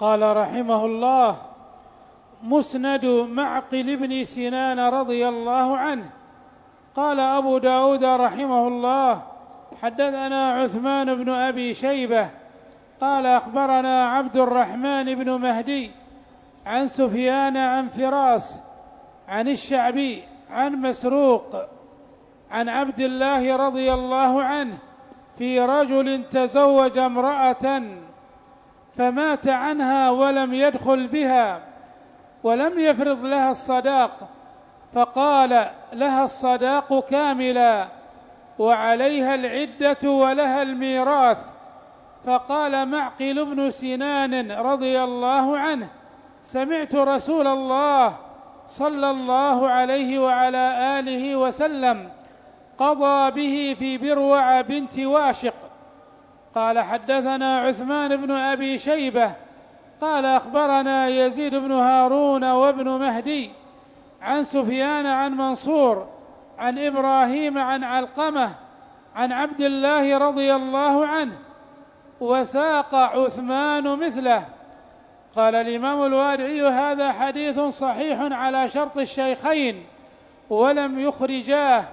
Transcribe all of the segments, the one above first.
قال رحمه الله: مسند معقل بن سنان رضي الله عنه. قال أبو داود رحمه الله: حدثنا عثمان بن أبي شيبة قال أخبرنا عبد الرحمن بن مهدي عن سفيان عن فراس عن الشعبي عن مسروق عن عبد الله رضي الله عنه في رجل تزوج امرأة فمات عنها ولم يدخل بها ولم يفرض لها الصداق، فقال: لها الصداق كاملا وعليها العدة ولها الميراث. فقال معقل بن سنان رضي الله عنه: سمعت رسول الله صلى الله عليه وعلى آله وسلم قضى به في بروع بنت واشق. قال: حدثنا عثمان بن أبي شيبة قال أخبرنا يزيد بن هارون وابن مهدي عن سفيان عن منصور عن إبراهيم عن علقمة عن عبد الله رضي الله عنه، وساق عثمان مثله. قال الإمام الوادعي: هذا حديث صحيح على شرط الشيخين ولم يخرجاه.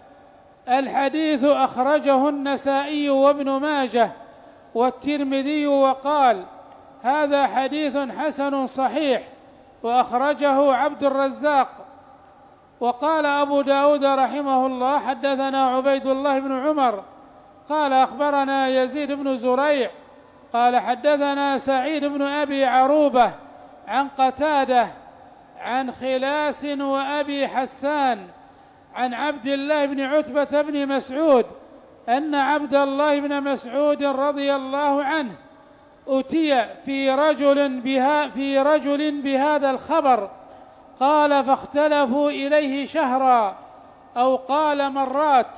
الحديث أخرجه النسائي وابن ماجه والترمذي وقال: هذا حديث حسن صحيح، وأخرجه عبد الرزاق. وقال أبو داود رحمه الله: حدثنا عبيد الله بن عمر قال أخبرنا يزيد بن زريع قال حدثنا سعيد بن أبي عروبة عن قتادة عن خلاس وأبي حسان عن عبد الله بن عتبة بن مسعود أن عبد الله بن مسعود رضي الله عنه أتي في رجل بهذا الخبر، قال: فاختلفوا إليه شهرا أو قال مرات.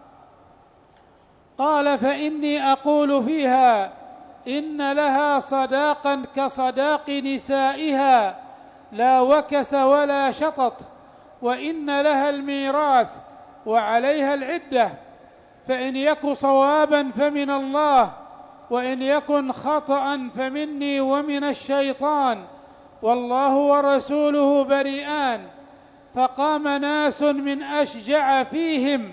قال: فإني أقول فيها إن لها صداقا كصداق نسائها لا وكس ولا شطط، وإن لها الميراث وعليها العدة، فإن يك صوابا فمن الله، وإن يكن خطأ فمني ومن الشيطان، والله ورسوله بريئان. فقام ناس من أشجع فيهم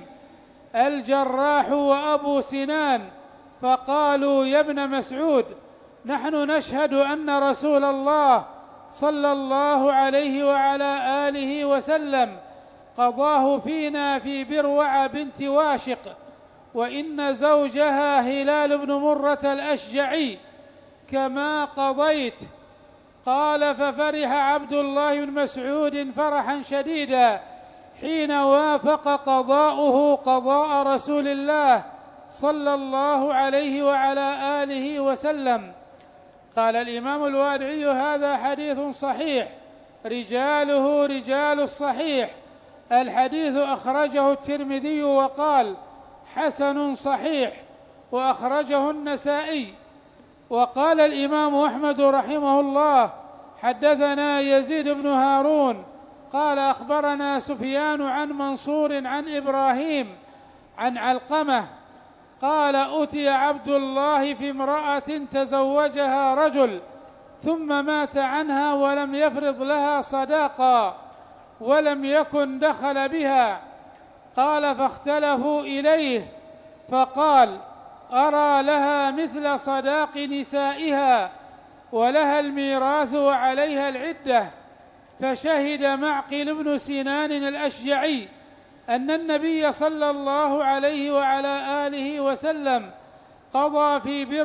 الجراح وأبو سنان فقالوا: يا ابن مسعود، نحن نشهد أن رسول الله صلى الله عليه وعلى آله وسلم قضاه فينا في بروع بنت واشق، وإن زوجها هلال بن مرة الأشجعي كما قضيت. قال: ففرح عبد الله بن مسعود فرحا شديدا حين وافق قضاؤه قضاء رسول الله صلى الله عليه وعلى آله وسلم. قال الإمام الوادعي: هذا حديث صحيح رجاله رجال الصحيح. الحديث أخرجه الترمذي وقال: حسن صحيح، وأخرجه النسائي. وقال الإمام أحمد رحمه الله: حدثنا يزيد بن هارون قال أخبرنا سفيان عن منصور عن إبراهيم عن علقمة قال: أتي عبد الله في امرأة تزوجها رجل ثم مات عنها ولم يفرض لها صداقا ولم يكن دخل بها. قال: فاختلفوا إليه فقال: أرى لها مثل صداق نسائها ولها الميراث وعليها العدة. فشهد معقل بن سنان الأشجعي أن النبي صلى الله عليه وعلى آله وسلم قضى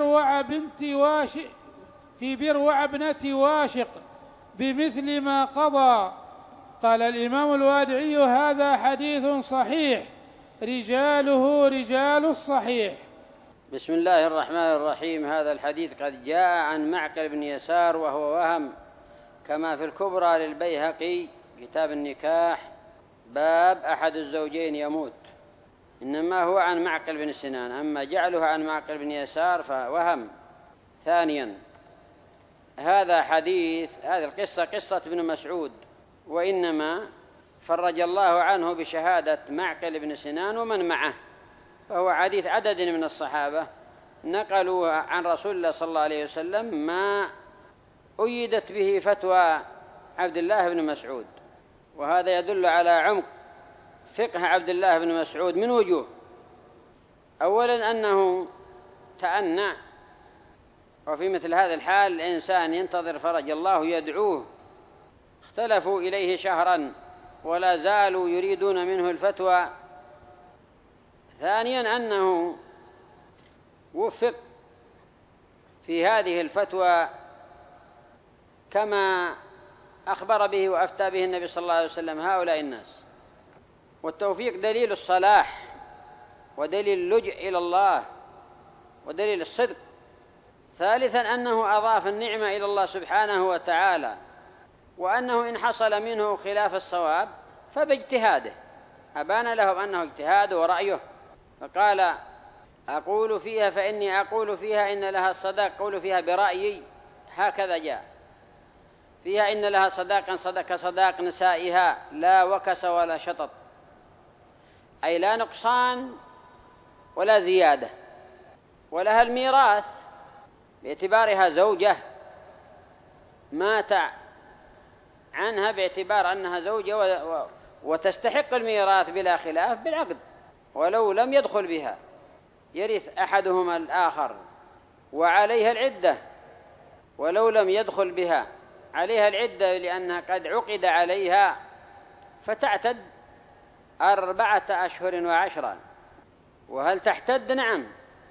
في بروع ابنة واشق بمثل ما قضى. قال الإمام الوادعي: هذا حديث صحيح رجاله رجال الصحيح. بسم الله الرحمن الرحيم. هذا الحديث قد جاء عن معقل بن يسار وهو وهم، كما في الكبرى للبيهقي كتاب النكاح باب أحد الزوجين يموت، إنما هو عن معقل بن سنان، أما جعله عن معقل بن يسار فوهم. ثانيا، هذه القصة قصة ابن مسعود، وإنما فرج الله عنه بشهادة معقل بن سنان ومن معه، فهو حديث عدد من الصحابة نقلوا عن رسول الله صلى الله عليه وسلم ما أيدت به فتوى عبد الله بن مسعود. وهذا يدل على عمق فقه عبد الله بن مسعود من وجوه. أولا أنه تأنى، وفي مثل هذا الحال الإنسان ينتظر فرج الله يدعوه. اختلفوا إليه شهرا ولا زالوا يريدون منه الفتوى. ثانيا أنه وفق في هذه الفتوى كما أخبر به وأفتى به النبي صلى الله عليه وسلم هؤلاء الناس. والتوفيق دليل الصلاح ودليل اللجء إلى الله ودليل الصدق. ثالثا أنه أضاف النعمة إلى الله سبحانه وتعالى، وأنه إن حصل منه خلاف الصواب فباجتهاده، أبان لهم أنه اجتهاد ورأيه. فقال أقول فيها فإني أقول فيها إن لها الصداق، قول فيها برأيي هكذا جاء فيها إن لها صداقا صدق صداق نسائها لا وكس ولا شطط، أي لا نقصان ولا زيادة. ولها الميراث باعتبارها زوجة مات عنها باعتبار أنها زوجة وتستحق الميراث بلا خلاف بالعقد، ولو لم يدخل بها يرث أحدهما الآخر. وعليها العدة، ولو لم يدخل بها عليها العدة لأنها قد عقد عليها، فتعتد 4 أشهر و10. وهل تحتد؟ نعم،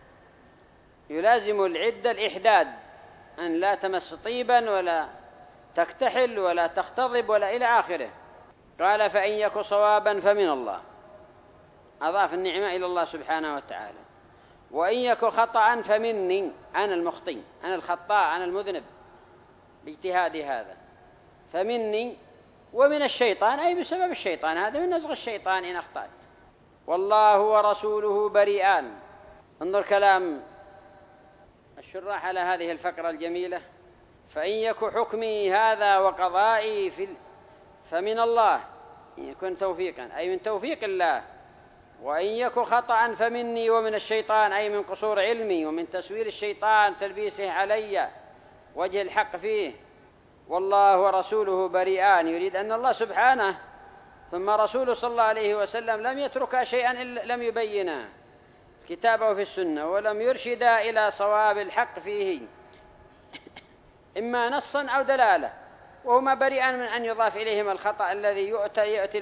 يلازم العدة الإحداد، أن لا تمس طيبا ولا تكتحل ولا تختضب ولا إلى آخره. قال فإن يك صوابا فمن الله، أضاف النعمة إلى الله سبحانه وتعالى. وإن يك خطأ فمني، أنا المخطئ، أنا الخطاء، أنا المذنب باجتهادي هذا، فمني ومن الشيطان، أي بسبب الشيطان، هذا من نزغ الشيطان إن أخطأت. والله ورسوله بريئان. انظر كلام الشراح على هذه الفقرة الجميلة. فإن يك حكمي هذا وقضائي فمن الله، إن يكن توفيقا أي من توفيق الله. وإن يك خطأ فمني ومن الشيطان، أي من قصور علمي ومن تسوير الشيطان تلبيسه علي وجه الحق فيه. والله ورسوله بريئان، يريد أن الله سبحانه ثم رسوله صلى الله عليه وسلم لم يتركا شيئا إلا لم يبينا كتابه في السنة، ولم يرشدا إلى صواب الحق فيه إما نصا أو دلالة، وهما بريئان من أن يضاف إليهما الخطأ الذي يؤتى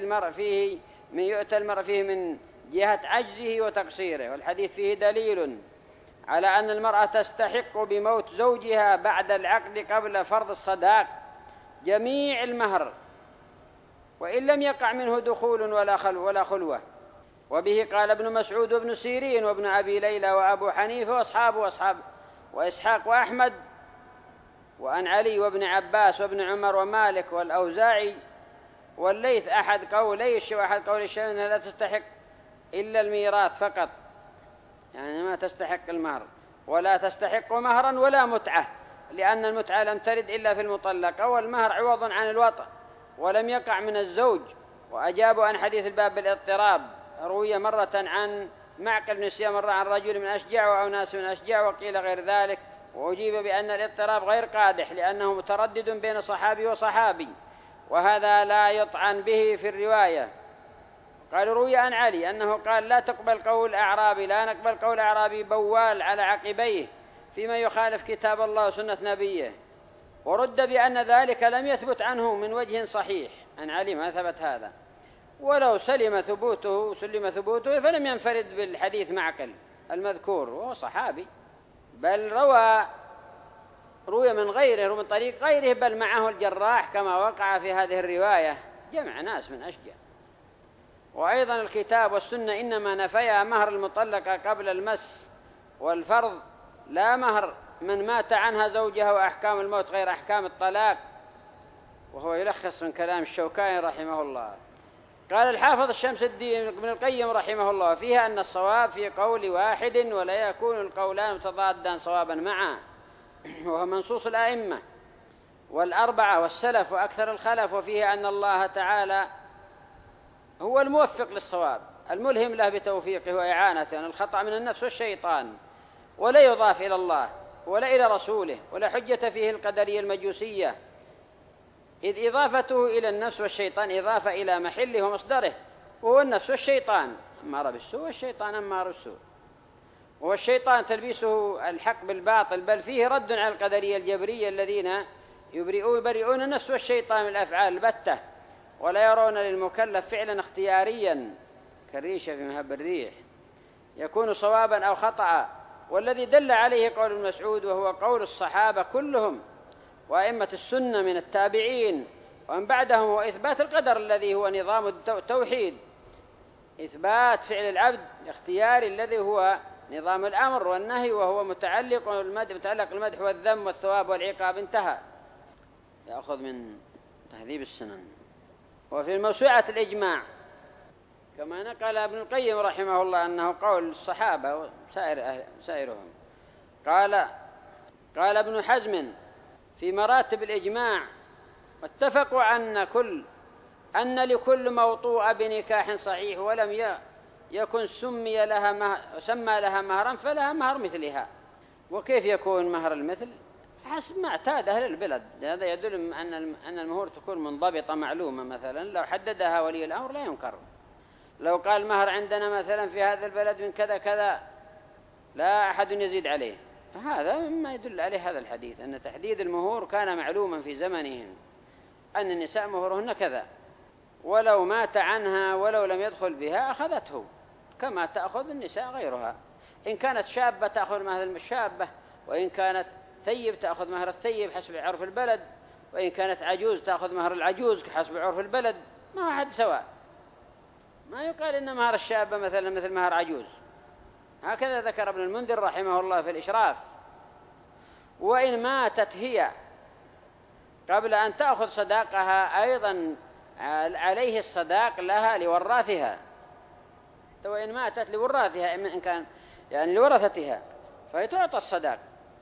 المرء فيه من جهة عجزه وتقصيره. والحديث فيه دليل على أن المرأة تستحق بموت زوجها بعد العقد قبل فرض الصداق جميع المهر، وإن لم يقع منه دخول ولا خلوة. وبه قال ابن مسعود وابن سيرين وابن أبي ليلى وأبو حنيفة وأصحاب وإسحاق وأحمد، وأن علي وابن عباس وابن عمر ومالك والأوزاعي والليث أحد قولي الشافعي أنها لا تستحق إلا الميراث فقط، يعني ما تستحق المهر، ولا تستحق مهرا ولا متعة، لأن المتعة لم ترد إلا في المطلق، والمهر عوض عن الوطأ ولم يقع من الزوج. وأجابوا عن حديث الباب بالاضطراب، روي مرة عن معقل بن سيام، مرة عن رجل من أشجع أو ناس من أشجع، وقيل غير ذلك. وأجيب بأن الاضطراب غير قادح لأنه متردد بين صحابي وصحابي، وهذا لا يطعن به في الرواية. قالوا روي عن علي أنه قال لا نقبل قول أعرابي بوال على عقبيه فيما يخالف كتاب الله وسنة نبيه. ورد بأن ذلك لم يثبت عنه من وجه صحيح، عن علي ما ثبت هذا، ولو سلم ثبوته فلم ينفرد بالحديث معقل المذكور وهو صحابي، بل روي من غيره ومن طريق غيره، بل معه الجراح كما وقع في هذه الرواية، جمع ناس من أشجع. وأيضا الكتاب والسنة إنما نفيا مهر المطلقة قبل المس والفرض، لا مهر من مات عنها زوجها، وأحكام الموت غير أحكام الطلاق. وهو يلخص من كلام الشوكاني رحمه الله. قال الحافظ الشمس الدين ابن القيم رحمه الله فيها أن الصواب في قول واحد ولا يكون القولان متضادان صوابا معا، وهو منصوص الأئمة والأربعة والسلف وأكثر الخلف. وفيه أن الله تعالى هو الموفق للصواب الملهم له بتوفيقه وإعانته، أن الخطأ من النفس والشيطان ولا يضاف إلى الله، ولا إلى رسوله، ولا حجة فيه القدرية المجوسية، إذ إضافته إلى النفس والشيطان إضافة إلى محله ومصدره، وهو النفس والشيطان أمار بالسوء والشيطان أمار بالسوء، وهو الشيطان تلبيسه الحق بالباطل، بل فيه رد على القدرية الجبرية الذين يبرئون النفس والشيطان من الأفعال البتة، ولا يرون للمكلف فعلا اختياريا كالريشة في مهب الريح يكون صوابا أو خطأ، والذي دل عليه قول ابن مسعود وهو قول الصحابة كلهم وأئمة السنة من التابعين ومن بعدهم، وإثبات القدر الذي هو نظام التوحيد، إثبات فعل العبد الاختياري الذي هو نظام الأمر والنهي، وهو متعلق المدح والذم والثواب والعقاب. انتهى. يأخذ من تهذيب السنن. وفي الموسوعة الإجماع كما نقل ابن القيم رحمه الله أنه قول الصحابة وسائرهم. قال ابن حزم في مراتب الإجماع: واتفقوا أن لكل موطوءة بنكاح صحيح ولم يكن سمى لها مهرا فلها مهر مثلها. وكيف يكون مهر المثل؟ حسب ما اعتاد أهل البلد. هذا يدل أن المهور تكون منضبطة معلومة، مثلا لو حددها ولي الأمر لا ينكر. لو قال مهر عندنا مثلا في هذا البلد من كذا كذا لا أحد يزيد عليه، هذا مما يدل عليه هذا الحديث، أن تحديد المهور كان معلوما في زمنهم، أن النساء مهورهن كذا، ولو مات عنها ولو لم يدخل بها أخذته كما تأخذ النساء غيرها. إن كانت شابة تأخذ مهر الشابة، وإن كانت ثيب تأخذ مهر الثيب حسب عرف البلد، وإن كانت عجوز تأخذ مهر العجوز حسب عرف البلد، ما أحد سواء. ما يقال إن مهر الشابة مثلا مثل مهر عجوز. هكذا ذكر ابن المنذر رحمه الله في الإشراف. وإن ماتت هي قبل أن تأخذ صداقها أيضا عليه الصداق لها لوراثها، وإن ماتت لوراثها إن كان يعني لورثتها فهي تعطى الصداق،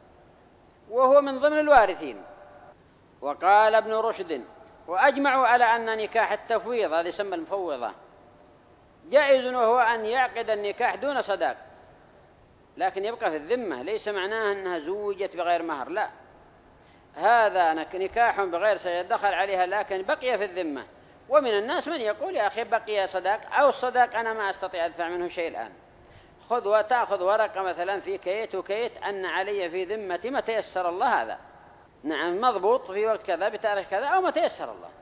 وهو من ضمن الوارثين. وقال ابن رشد: وأجمعوا على أن نكاح التفويض، هذا يسمى المفوضة، جائز، وهو أن يعقد النكاح دون صداق، لكن يبقى في الذمة، ليس معناه أنها زوجت بغير مهر، لا، هذا نكاح بغير سيدخل عليها لكن بقي في الذمة. ومن الناس من يقول: يا أخي بقي صداق، أو الصداق أنا ما أستطيع أدفع منه شيء الآن، خذ وتأخذ ورقة مثلا في كيت وكيت أن علي في ذمتي ما تيسر الله، هذا نعم مضبوط في وقت كذا بتاريخ كذا أو ما تيسر الله،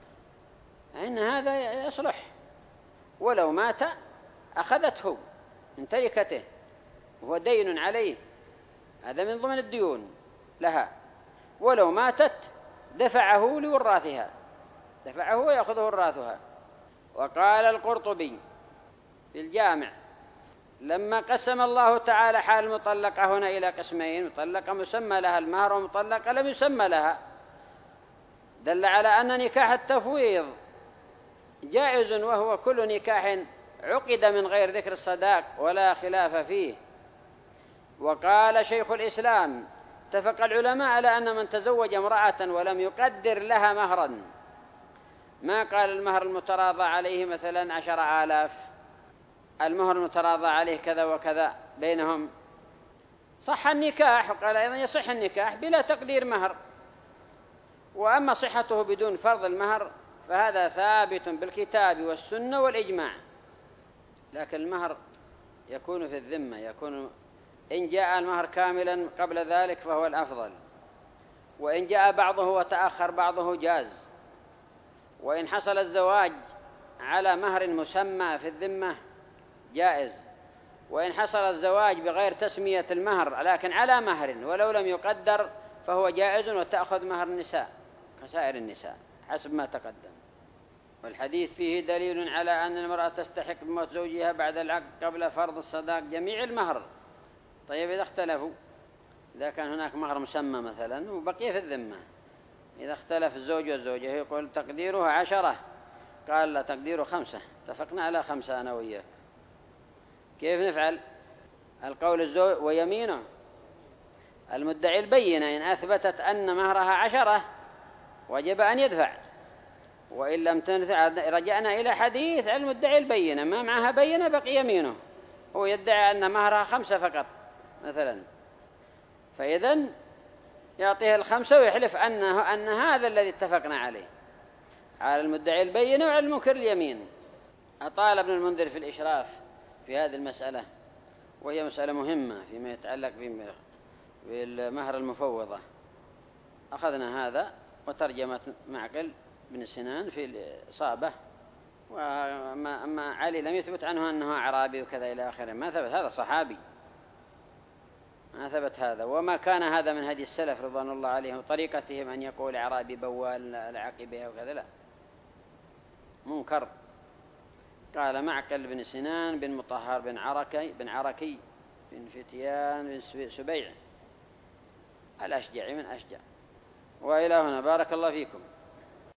إن هذا يصلح. ولو مات أخذته من تركته وهو دين عليه، هذا من ضمن الديون لها. ولو ماتت دفعه لوراثها، دفعه ويأخذه وراثها. وقال القرطبي في الجامع: لما قسم الله تعالى حال المطلقة هنا إلى قسمين، مطلقة مسمى لها المهر ومطلقة لم يسمى لها، دل على أن نكاح التفويض جائز، وهو كل نكاح عقد من غير ذكر الصداق ولا خلاف فيه. وقال شيخ الإسلام: اتفق العلماء على أن من تزوج امرأة ولم يقدر لها مهرا، ما قال المهر المتراضى عليه مثلا 10,000، المهر المتراضى عليه كذا وكذا بينهم، صح النكاح. وقال أيضا يصح النكاح بلا تقدير مهر. وأما صحته بدون فرض المهر فهذا ثابت بالكتاب والسنة والإجماع، لكن المهر يكون في الذمة، يكون إن جاء المهر كاملا قبل ذلك فهو الأفضل، وإن جاء بعضه وتأخر بعضه جاز، وإن حصل الزواج على مهر مسمى في الذمة جائز، وإن حصل الزواج بغير تسمية المهر لكن على مهر ولو لم يقدر فهو جائز، وتأخذ مهر النساء كسائر النساء حسب ما تقدم. والحديث فيه دليل على أن المرأة تستحق بموت زوجها بعد العقد قبل فرض الصداق جميع المهر. طيب إذا اختلفوا، إذا كان هناك مهر مسمى مثلا وبقي في الذمة، إذا اختلف الزوج والزوجة يقول تقديرها 10، قال لا تقديره 5، اتفقنا على 5 أنا وياك، كيف نفعل؟ القول الزوج ويمينه المدعي البينة، إن أثبتت أن مهرها 10 وجب أن يدفع، وإن لم تنفع رجعنا إلى حديث المدعي البينة، ما معها بينة بقي يمينه، هو يدعي أن مهرها 5 فقط مثلا، فإذن يعطيه الخمسة ويحلف أن هذا الذي اتفقنا عليه، على المدعي البينة وعلى المنكر اليمين. أطال ابن المنذر في الإشراف في هذه المسألة، وهي مسألة مهمة فيما يتعلق بالمهر المفوضة. أخذنا هذا وترجمة معقل بن سنان في الإصابة. وأما علي لم يثبت عنه أنه أعرابي وكذا إلى آخره، ما ثبت، هذا صحابي ما ثبت هذا. وما كان هذا من هدي السلف رضوان الله عليهم وطريقتهم أن يقول أعرابي بوال العقبة وكذا، لا، منكر. قال معقل بن سنان بن مطهر بن عركي بن فتيان بن سبيع الأشجعي من أشجع. وإلى هنا بارك الله فيكم.